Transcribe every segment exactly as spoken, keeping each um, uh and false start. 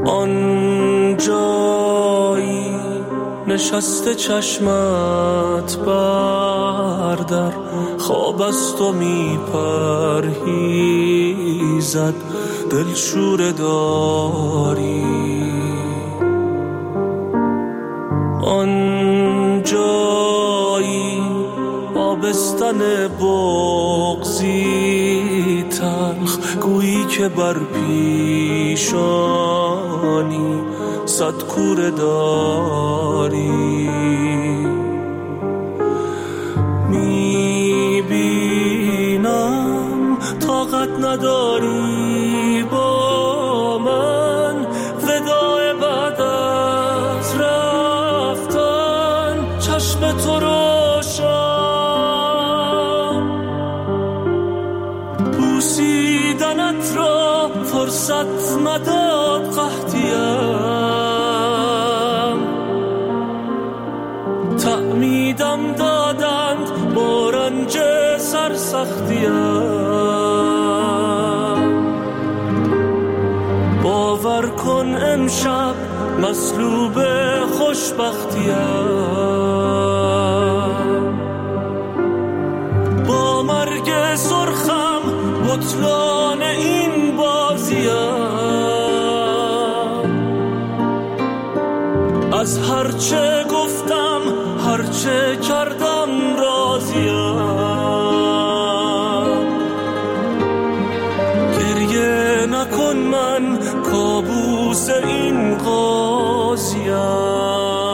آن جایی نشسته چشمت بردر، خواب از تو می پرهیزد، دلشوره داری. آن جایی آبستن بغضی تلخ، گویی که بر پیشانی صد کوره داری. میبینم طاقت نداری با من، وداع بعد از رفتن چشم تو روشن. بوسیدنت را فرصت نداد قحطیم، تعمیدم دادند با رنج سرسختیم. باور کن امشب مصلوب خوشبختیم، با مرگ سرخم بطلان این بازیم. از هرچه گفتم هرچه کردم راضیم، گریه نکن من کابوس این قاضیم.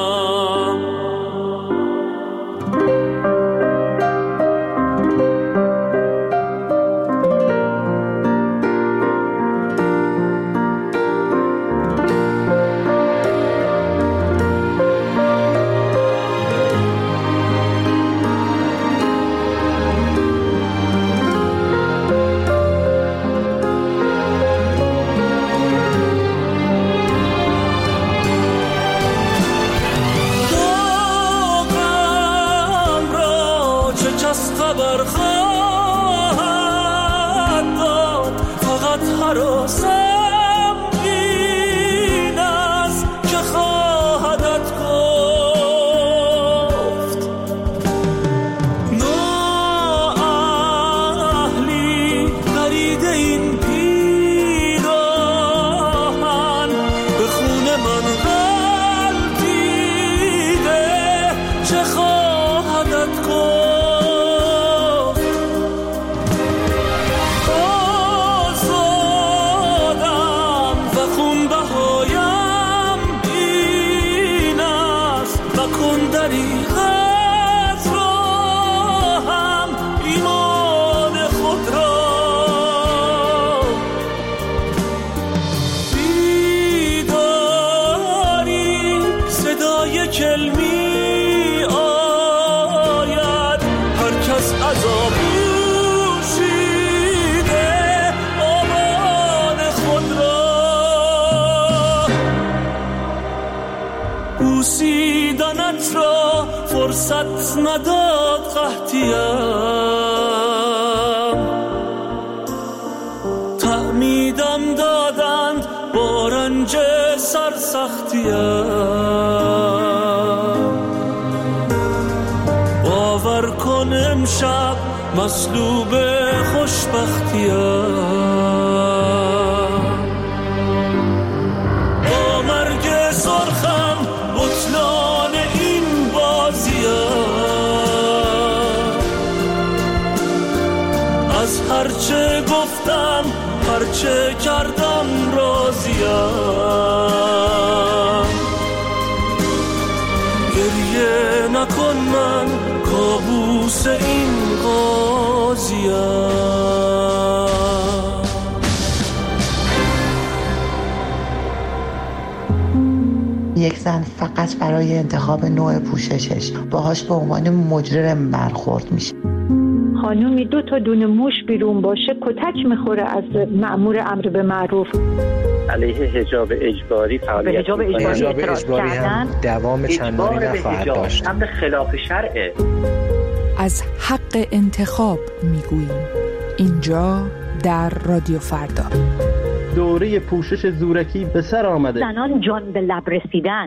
بوسیدنت را فرصت نداد قحطیم، تعمیدم دادند با رنج سرسختیم. باور کن امشب مصلوب خوشبختیم، با مرگ سرخم بطلان این بازیم. از هرچه گفتم هرچه کردم راضیم، گریه نکن من کابوس این قاضیم. یک زن فقط برای انتخاب نوع پوششش باهاش به عنوان مجرم برخورد میشه. خانومی دو تا دونه موش بیرون باشه کتک میخوره از مأمور امر به معروف. علیه حجاب اجباری فعالیت حجاب اجباری, حجاب اجباری هم دوام چندانی نخواهد داشت. امر خلاف شرعه. از حق انتخاب میگوییم اینجا در رادیو فردا. دوره پوشش زورکی به سر آمده. زنان جان به لب رسیدن.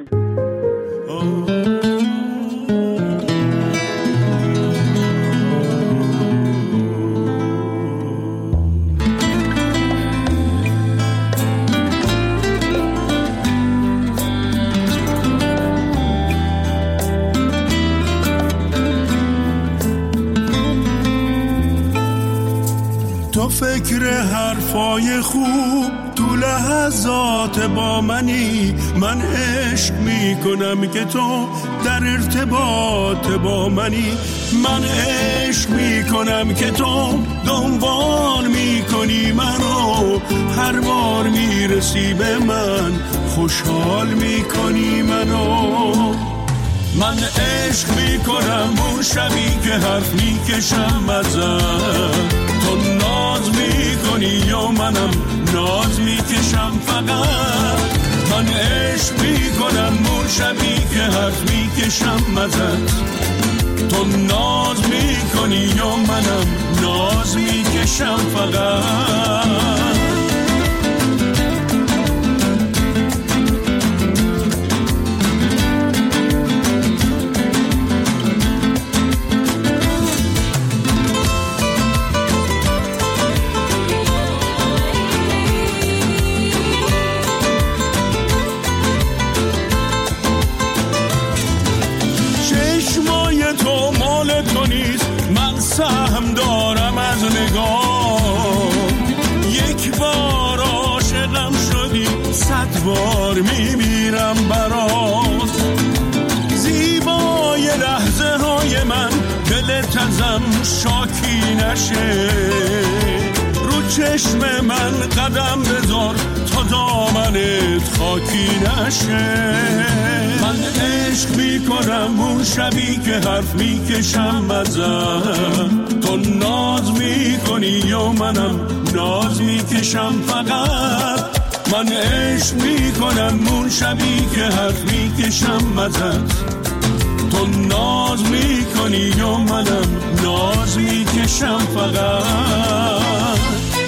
تو فکر حرفای خوب تو لحظات با منی، من عشق میکنم که تو در ارتباط با منی، من عشق میکنم که تو دنبال میکنی منو، هر بار میرسی به من خوشحال میکنی منو. من عشق میکنم اون شبی که حرف میکشم ازت، تو ناز میکنی یا منم ناز میکشم فقط. من عشق میکنم اون شبی که حرف میکشم ازت، تو ناز میکنی یا منم ناز میکشم فقط. سهم دارم از نگاه، یک بار عاشقم شدی صد بار میمیرم برات. زیبای لحظه های من دلت ازم شاکی نشه، رو چشم من قدم بذار تا دامنت خاکی نشه. من عشق میکنم اون شبی که حرف میکشم ازت، تو ناز میکنی یا منم ناز میکشم فقط. من عشق میکنم اون شبی که حرف میکشم ازت، تو ناز میکنی یا منم ناز میکشم فقط.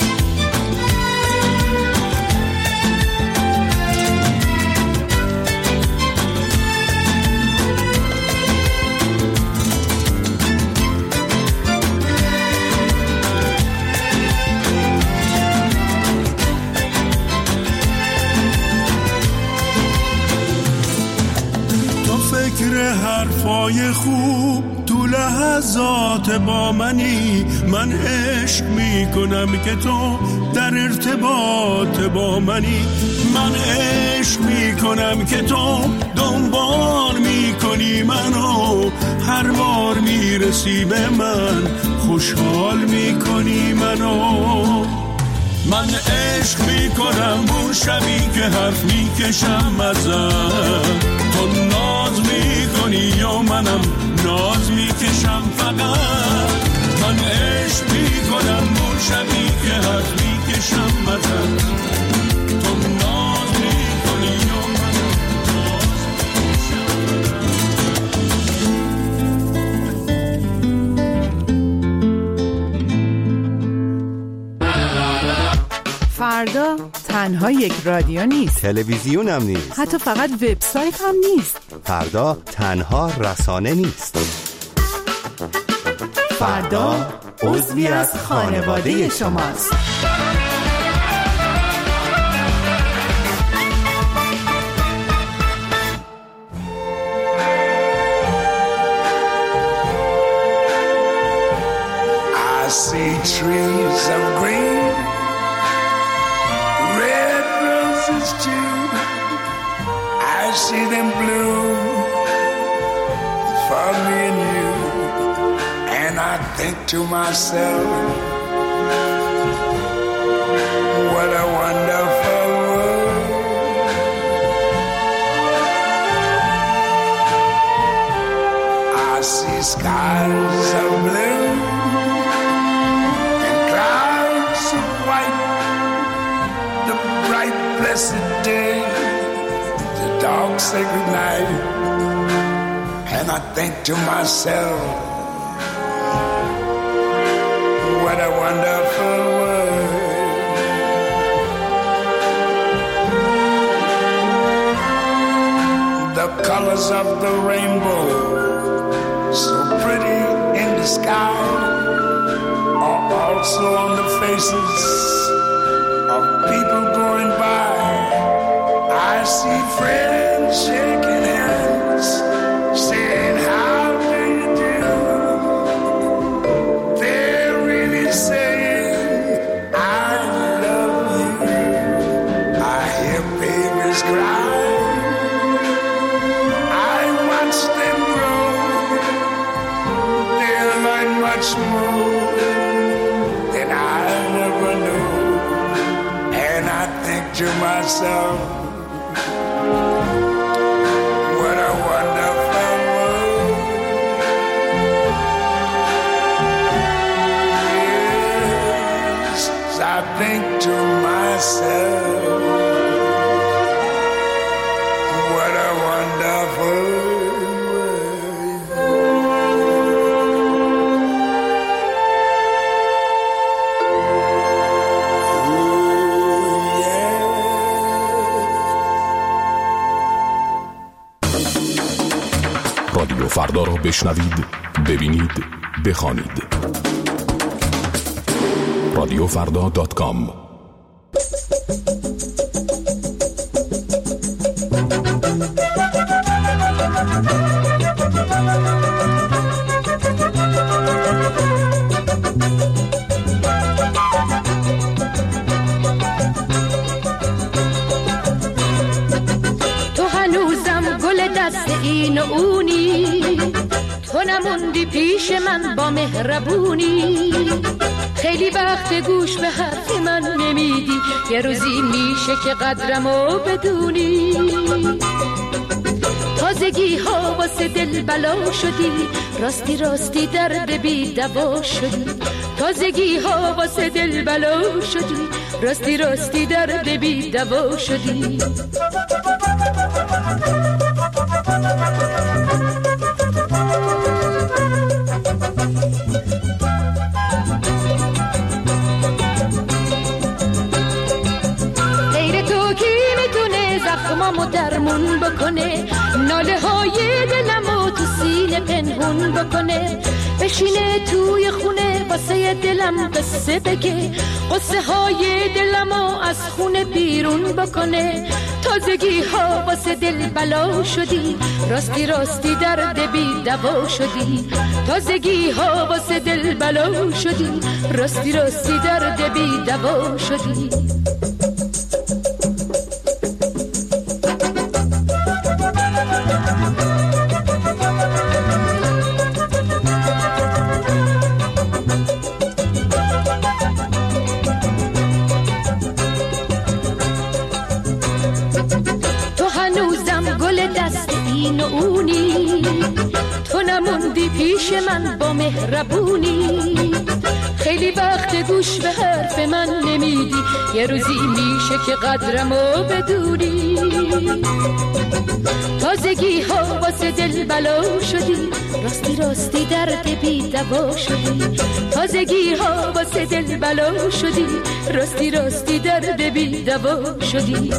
فکر حرفای خوب تو لحظات با منی، من عشق میکنم که تو در ارتباط با منی، من عشق میکنم که تو دنبال میکنی منو، هر بار میرسی به من خوشحال میکنی منو. من عشق میکنم اون شبی که حرف میکشم ازت، تو ناز میکنی یا منم ناز میکشم فقط. من عشق میکنم اون شبی که حرف میکشم ازت، تو ناز میکنی یا منم ناز میکشم. فردا تنها یک رادیو نیست، تلویزیون هم نیست، حتی فقط وبسایت هم نیست. فردا تنها رسانه نیست، فردا عضوی از خانواده شماست. I see trees of green, red roses too. I see them bloom for me and you. And I think to myself, what a wonderful world. I see skies of blue and clouds of white, the bright blessed day, the dark sacred night. And I think to myself, what a wonderful world. colors of the rainbow, so pretty in the sky, are also on the faces of people going by. I see friends shaking hands, saying how do you do. They're really saying I love you. I hear babies cry, I watch them grow. They'll learn much more than I never knew. And I think to myself, what a wonderful world. Yes, I think to myself, what a wonderful رادیو فردا را بشنوید، ببینید، بخوانید. رادیو فردا دات کام. تو هنوزم گل دست این و اونی، تو نموندی پیش من با مهربونی. خیلی وقت گوش به حرف من نمیدی، یه روزی میشه که قدرمو بدونی. تازگی ها واسه دل بلا شدی، راستی راستی درد بی دوا شدی. تازگی ها واسه دل بلا شدی، راستی راستی درد بی دوا شدی. زخمامو درمون بکنه، ناله های دلمو تو سینه پنهون بکنه. بشینه توی خونه واسه دلم قصه بگه، قصه های دلمو از خونه بیرون بکنه. تازگی ها واسه دل بلا شدی، راستی راستی درد بی دوا شدی. تازگی ها واسه دل بلا شدی، راستی راستی درد بی دوا شدی. تو نموندی پیش من با مهربونی. خیلی وقت گوش به حرف من نمیدی، یه روزی میشه که قدرمو بدونی. تازگی ها واسه دل بلا شدی، راستی راستی درد بی دوا شدی. تازگی ها واسه دل بلا شدی، راستی راستی درد بی دوا شدی.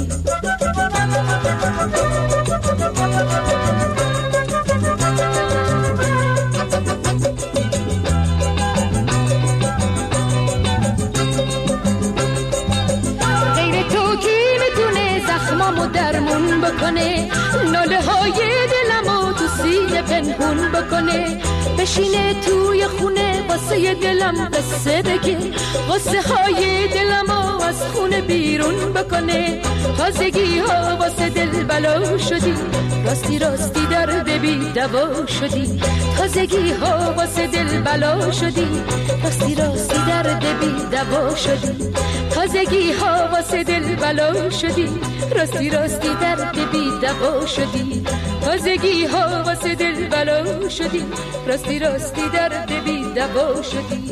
زخمامو درمون بکنه، ناله های دلمو تو سینه پنهون بکنه. بشینه توی خونه واسه دلم قصه بگه، قصه های دلمو از خونه بیرون بکنه. تازگی ها واسه دل بلا شدی، راستی راستی درد بی دوا شدی. تازگی ها واسه دل بلا شدی، راستی راستی درد بی دوا شدی. تازگی ها واسه دل بلا شدی، راستی راستی درد بی دوا شدی. تازگی ها واسه دل بلا شدی، راستی راستی درد بی دوا شدی.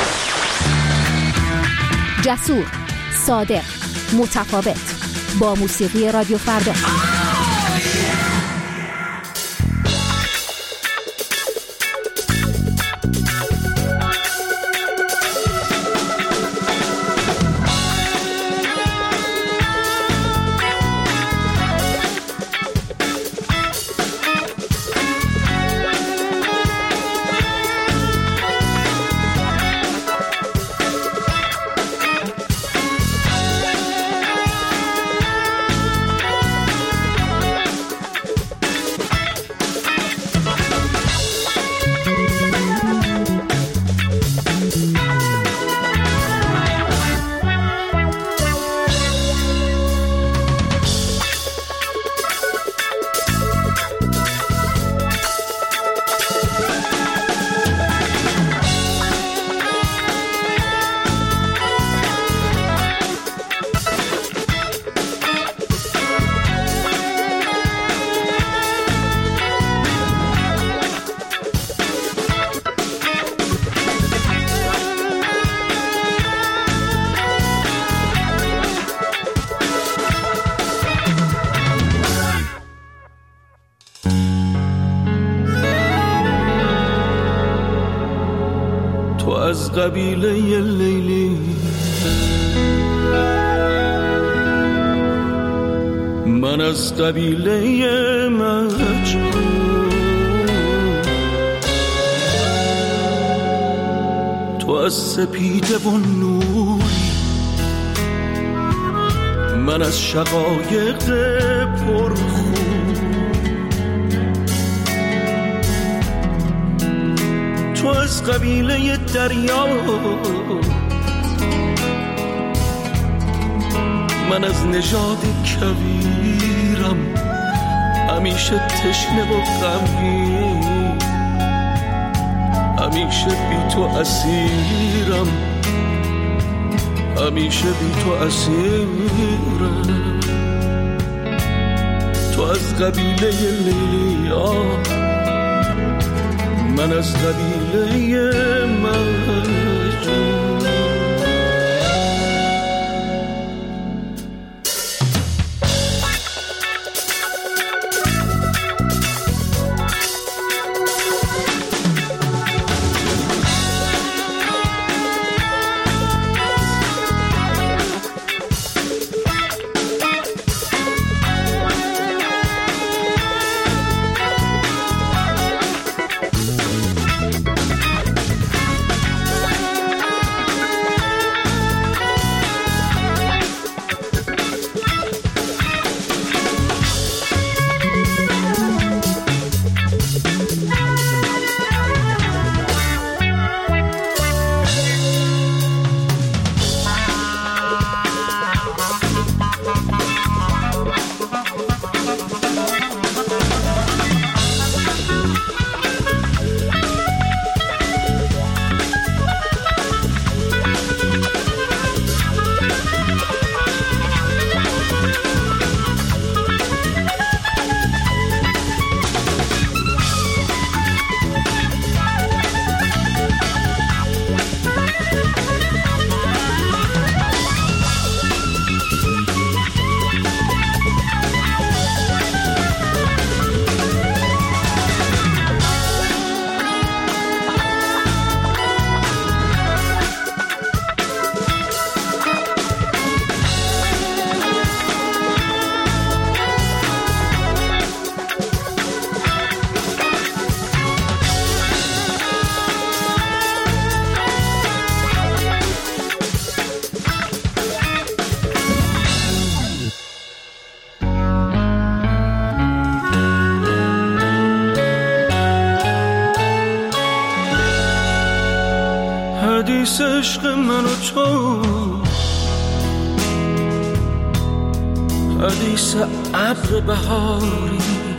جسور، صادق، متفاوت، با موسیقی رادیو فردا. قبیله لیلی، من از قبیله مجنون، تو از سپیده و نوری، من از شقایق پرخون، تو از قبیله دریا، من از نژاد کویرم، همیشه تشنه و غمگین، همیشه بی تو اسیرم، همیشه بی تو اسیرم. تو از قبیله لیلی، من از قبیله مجنون. حدیث عشق من و تو، حدیث ابر بهاری،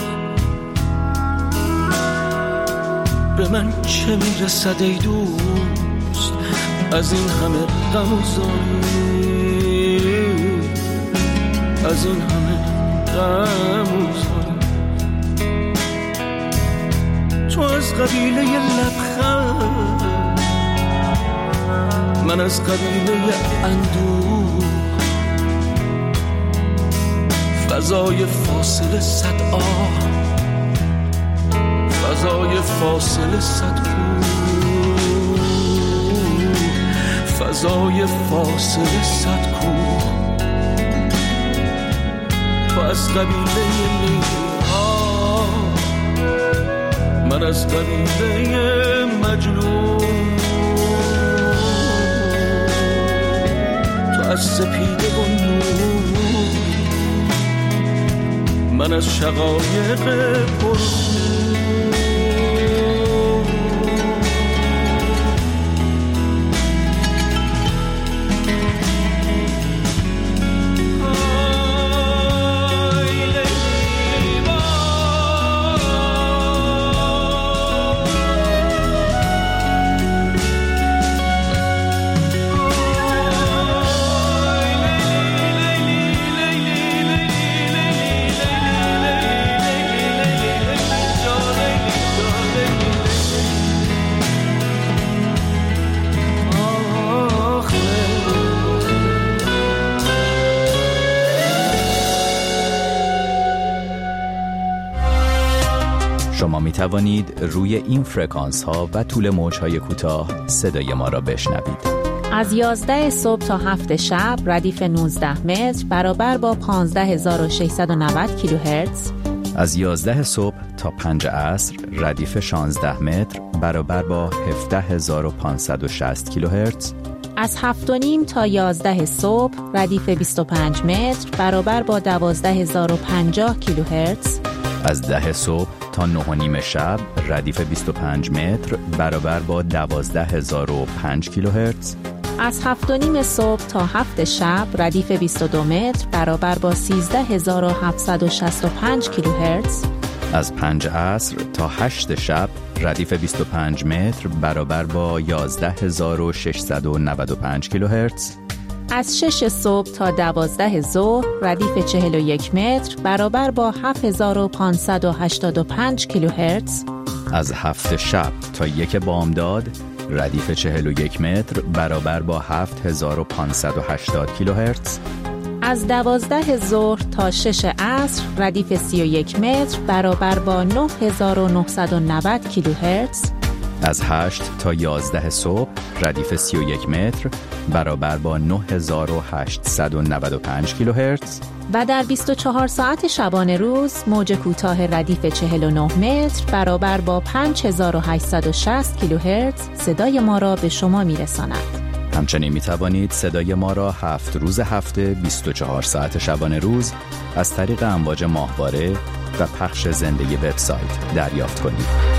به من چه میرسد ای دوست از این همه غم و زاری، از این همه غم و زاری. تو از قبیله لبخند، من از قبیله اندوه، فضای فاصله صد آه، فضای فاصله صد کوه، فضای فاصله صد کوه. تو از قبیله لیلا، من از قبیله مجنون، از سپیده و نور، من از شقایق پرخون. شما می توانید روی این فرکانس ها و طول موج های کوتاه صدای ما را بشنوید. از یازده صبح تا هفت شب ردیف نوزده متر برابر با پانزده هزار و ششصد و نود کیلوهرتز. از یازده صبح تا پنج عصر ردیف شانزده متر برابر با هفده هزار و پانصد و شصت کیلوهرتز. از هفت و نیم تا یازده صبح ردیف بیست و پنج متر برابر با دوازده هزار و پنجاه کیلوهرتز. از ده صبح تا نه و نیم شب ردیف بیست و پنج متر برابر با دوازده هزار و پنج کیلوهرتز. از هفت و نیم صبح تا هفت شب ردیف بیست و دو متر برابر با سیزده هزار و هفتصد و شصت و پنج کیلوهرتز. از پنج عصر تا هشت شب ردیف بیست و پنج متر برابر با یازده هزار و ششصد و نود و پنج کیلوهرتز. از شش صبح تا دوازده ظهر ردیف چهل و یک متر برابر با هفت هزار و پانصد و هشتاد و پنج کیلوهرتز. از هفت شب تا یک بامداد ردیف چهل و یک متر برابر با هفت هزار و پانصد و هشتاد کیلوهرتز. از دوازده ظهر تا شش عصر ردیف سی و یک متر برابر با نه هزار و نهصد و نود کیلوهرتز. از هشت تا یازده صبح ردیف سی و یک متر برابر با نه هزار و هشتصد و نود و پنج کیلوهرتز. و در بیست و چهار ساعت شبانه روز موج کوتاه ردیف چهل و نه متر برابر با پنج هزار و هشتصد و شصت کیلوهرتز صدای ما را به شما میرساند. همچنین می توانید صدای ما را هفت روز هفته بیست و چهار ساعت شبانه روز از طریق امواج ماهواره و پخش زنده وبسایت دریافت کنید.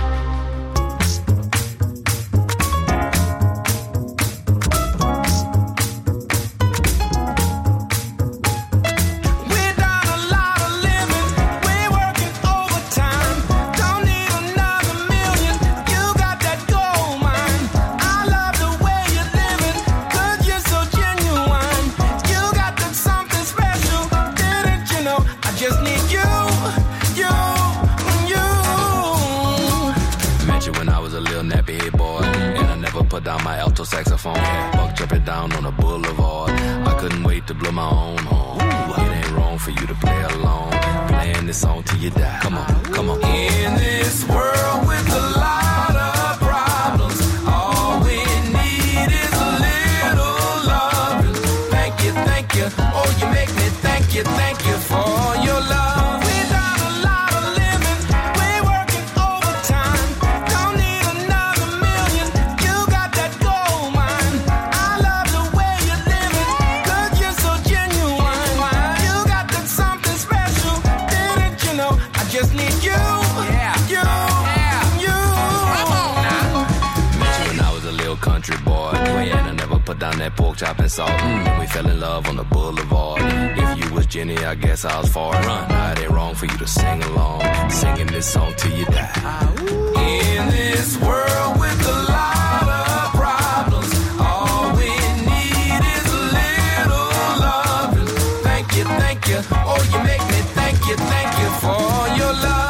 Put down my alto saxophone, buck jumping down on a boulevard. I couldn't wait to blow my own horn. It ain't wrong for you to play along, playing this song till you die. Come on, come on. In this world with a lot of problems, all we need is a little love. Thank you, thank you. Oh, you make me thank you, thank you for your love. Put down that pork chop and salt, mm. and we fell in love on the boulevard. If you was Jenny, I guess I was Forrest. Now it ain't wrong for you to sing along, singing this song till you die. In this world with a lot of problems, all we need is a little love. Thank you, thank you. Oh, you make me thank you, thank you for your love.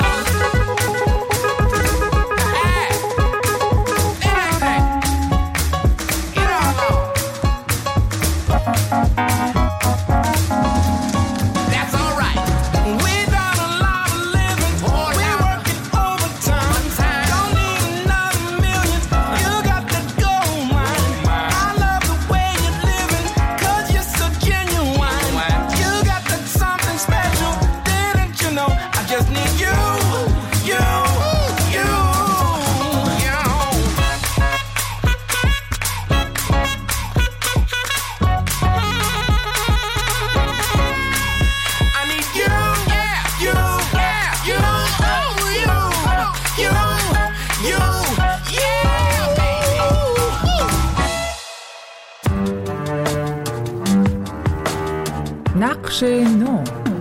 نقش نو.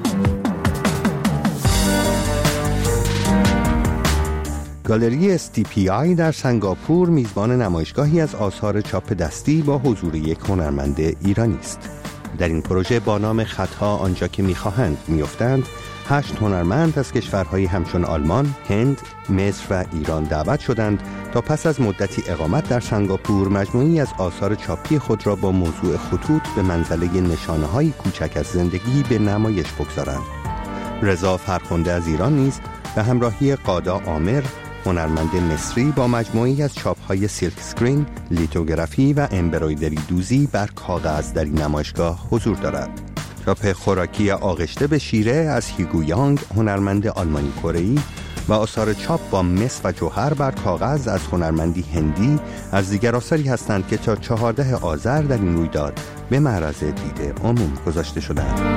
گالری اس تی پی آی در سنگاپور میزبان نمایشگاهی از آثار چاپ دستی با حضور یک هنرمند ایرانی است. در این پروژه با نام خطها آنجا که می‌خواهند می‌افتند، هشت هنرمند از کشورهای همچون آلمان، هند، مصر و ایران دعوت شدند تا پس از مدتی اقامت در سنگاپور مجموعی از آثار چاپی خود را با موضوع خطوط به منزله نشانه‌های کوچک از زندگی به نمایش بگذارند. رضا فرخنده از ایران نیز به همراهی قادا عامر، هنرمند مصری، با مجموعی از چاپ‌های سیلک اسکرین، لیتوگرافی و امبرویدری دوزی بر کاغذ در این نمایشگاه حضور دارد. چاپ خوراکی آغشته به شیره از هیگو یانگ، هنرمند آلمانی کره‌ای، و آثار چاپ با مس و جوهر بر کاغذ از هنرمندی هندی از دیگر آثاری هستند که تا چهاردهم آذر در این رویداد به معرض دید عموم گذاشته شدند.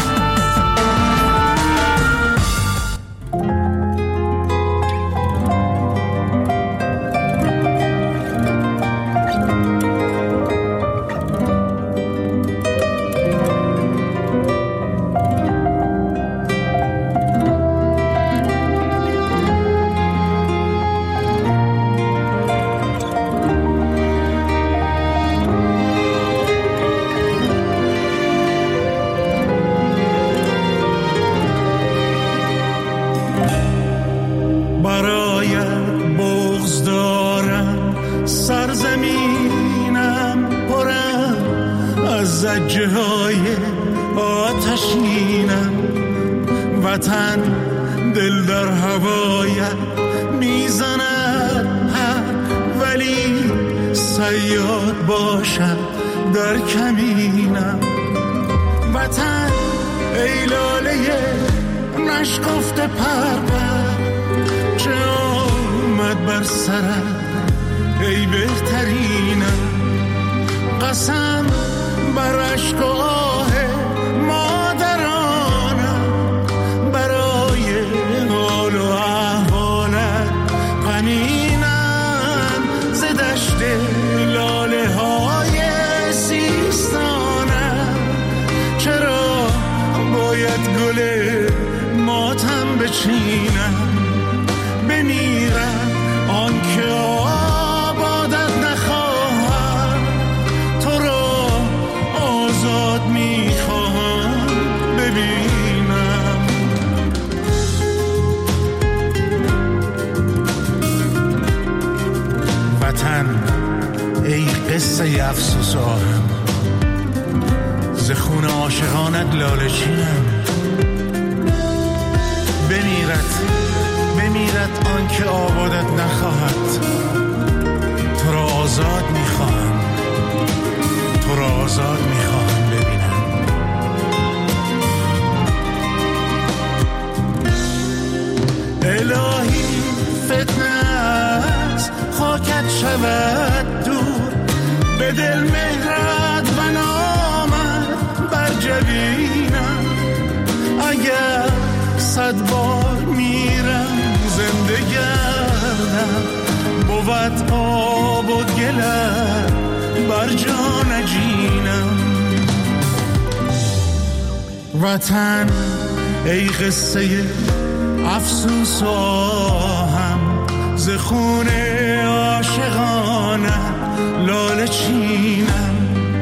وطن ای قصه افسوس و آهم، ز خون عاشقانه لاله چینم.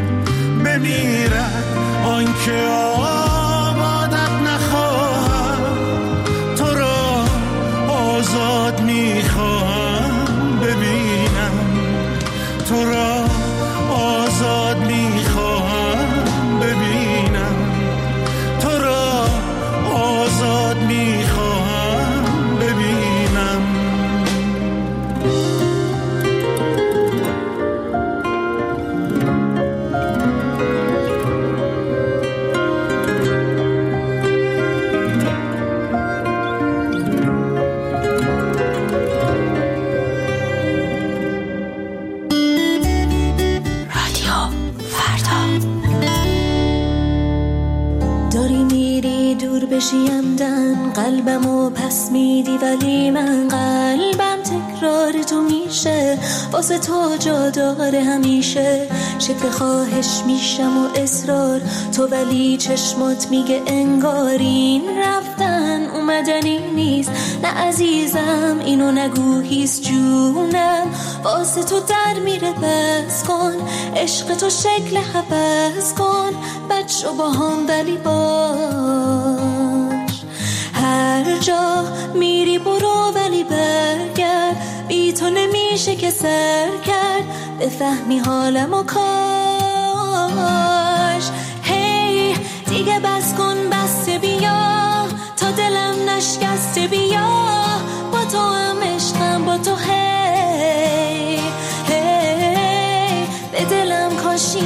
بمیرد آنکه آبادت نخواهم، تو را آزاد میخواهم ببینم، تو را آزاد میخواهم ببینم، تو را آزاد میخواهم ببینم. بشیمدن قلبمو پس میدی، ولی من قلبم تکرار تو میشه، واسه تو جا داره همیشه. شکل خواهش میشم و اصرار تو، ولی چشمات میگه انگارین رفتن اومدنی نیست. نه عزیزم اینو نگو هیست جونم، واسه تو در میره بس کن، عشق تو شکل حبس کن، بچه با هم ولی باش. هر جا میری برو ولی برگرد، بی تو نمیشه که سر کرد، بفهمی حالم و کاش. دیگه بس کن بسته بیا تا دلم نشکسته بیا،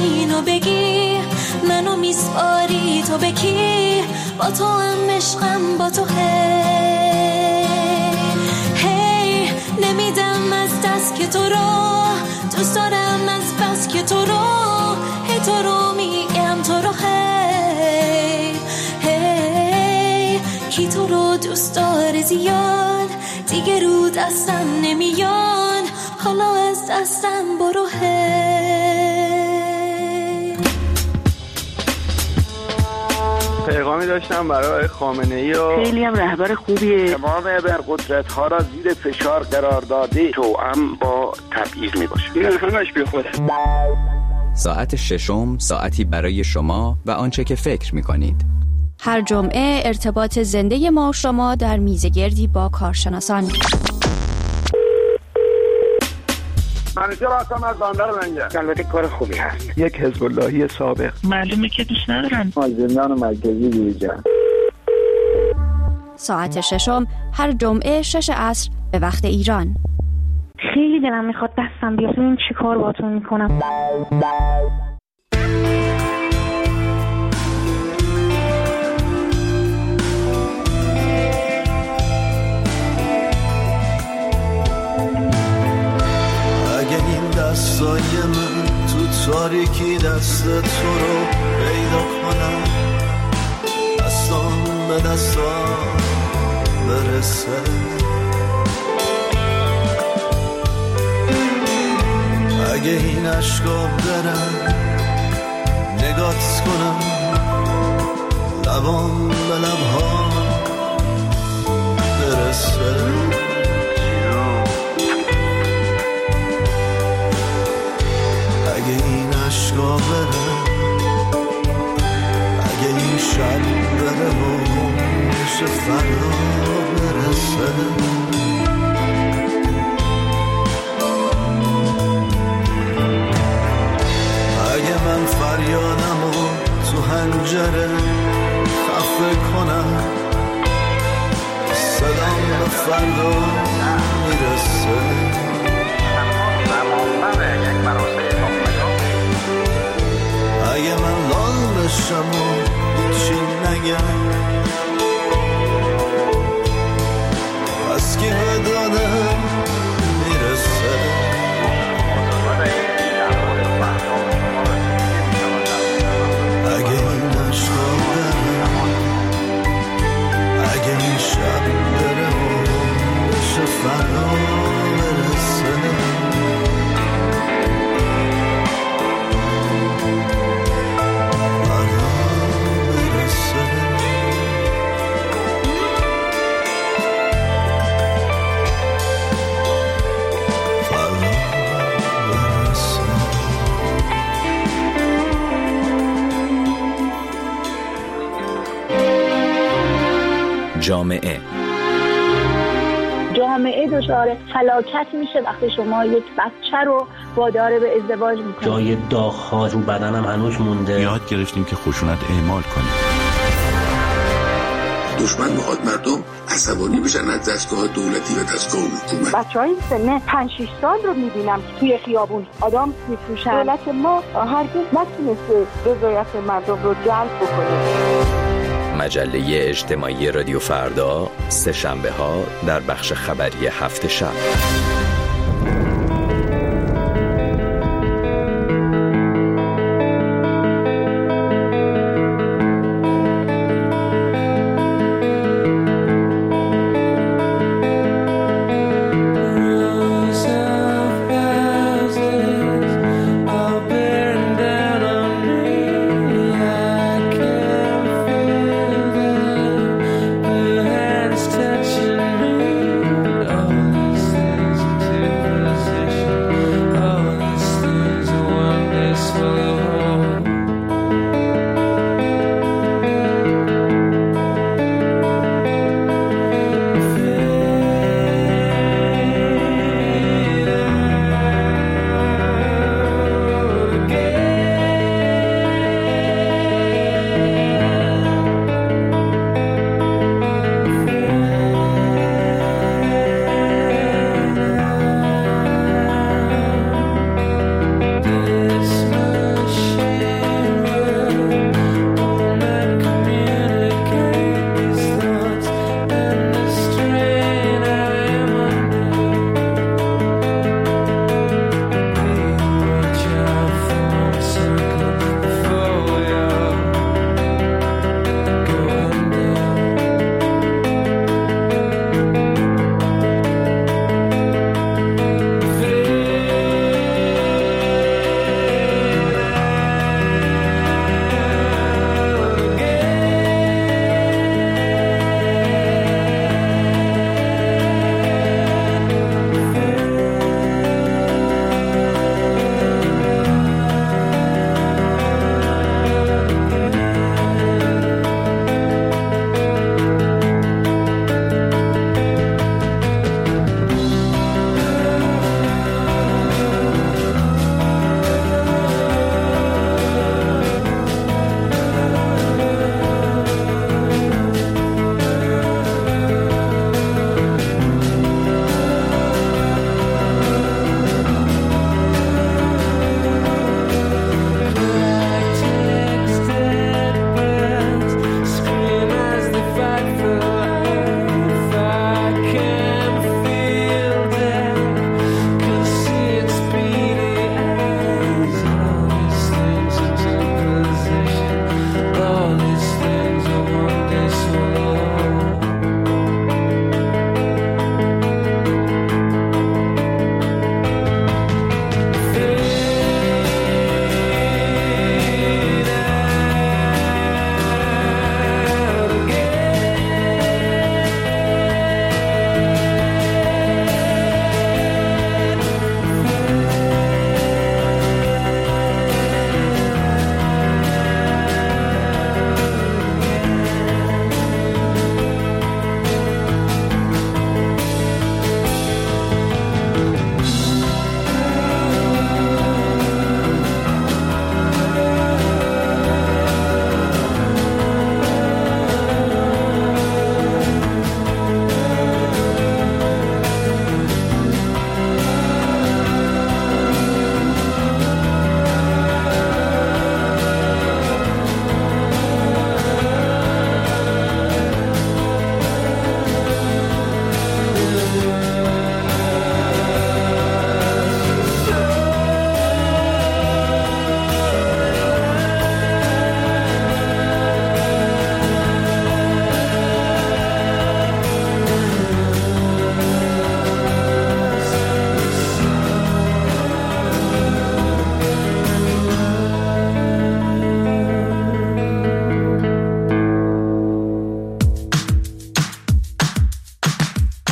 اینو بگی منو میسپاری تو بکی با تو هم عشقم با تو هی هی نمیدم از دست که تو رو دوست دارم از بس که تو رو هی تو رو میگم تو رو هی هی کی تو رو دوست داره زیاد دیگه رو دستم نمیان حالا از دستم برو هی پیغامی داشتم برای خامنه‌ای و خیلی هم رهبر خوبیه تمام ابرقدرت ها را زیر فشار قرار داده توأم با تبعیض می باشه این همش بی خوده. ساعت ششم ساعتی برای شما و آنچه که فکر می کنید. هر جمعه ارتباط زنده ما و شما در میزگردی با کارشناسان. منیجر هستم از بندر لنگر. البته کار خوبی هست. یک حزب اللهی سابق. معلومه که دوست ندارن. زندان مرکزی بیرجن. ساعت ششم هر جمعه شش عصر به وقت ایران. خیلی دلم میخواد دستم بیاد این چی کار باتون میکنم. دستای من تو تاریکی دست تو رو پیدا کنم دستان به دستان برسه اگه این عشقا برم نگات کنم لبان به لبها برسه اگه این عشقا بره اگه این شب بره و میشه فردا برسه اگه من فریادمو تو حنجره خفه کنم صدام به فردا میرسه اگه من لال بشم و چی نگم پس که به دادم میرسه اگه این عشقا بره اگه این شب بره و بشه فردا برسه جامعه جامعه دچار فلاکت میشه وقتی شما یک بچه رو وادار به ازدواج میکنید. جای داغ‌ها رو بدنم هنوز مونده. یاد گرفتیم که خشونت اعمال کنیم. دشمن میخواد مردم عصبانی بشن از دستگاه دولتی و دستگاه حکومت. بچهای سن پنج شش سال رو میبینم که توی خیابون آدم میفروشن. دولت ما هرگز نتونسته رضایت مردم رو جلب بکنه. مجله اجتماعی رادیو فردا سه شنبه ها در بخش خبری هفت شب.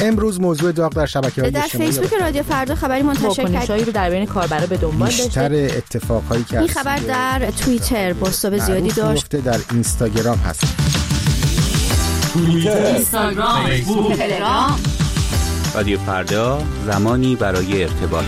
امروز موضوع داغ در شبکه‌های اجتماعی در فیسبوک رادیو فردا خبری منتشر کرد واکنشایی رو در بین کاربرا به دنبال داشته. بیشتر اتفاقایی که این خبر در توییتر بازتاب زیادی داشت. در اینستاگرام هست. توییتر، اینستاگرام، فیسبوک، تلگرام. رادیو فردا، زمانی برای ارتباط.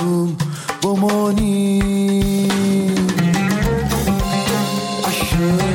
بمانی